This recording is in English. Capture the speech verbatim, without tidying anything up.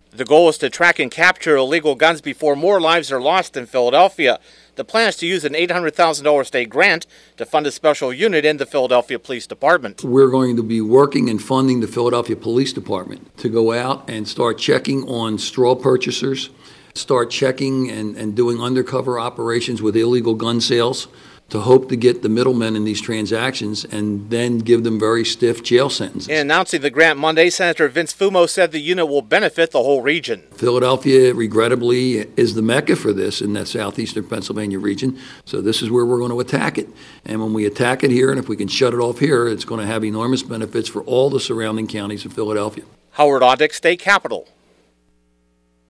The goal is to track and capture illegal guns before more lives are lost in Philadelphia. The plan is to use an eight hundred thousand dollars state grant to fund a special unit in the Philadelphia Police Department. We're going to be working and funding the Philadelphia Police Department to go out and start checking on straw purchasers, start checking and, and doing undercover operations with illegal gun sales to hope to get the middlemen in these transactions and then give them very stiff jail sentences. In announcing the grant Monday, Senator Vince Fumo said the unit will benefit the whole region. Philadelphia, regrettably, is the mecca for this in that southeastern Pennsylvania region, so this is where we're going to attack it. And when we attack it here, and if we can shut it off here, it's going to have enormous benefits for all the surrounding counties of Philadelphia. Howard Audick, State Capitol.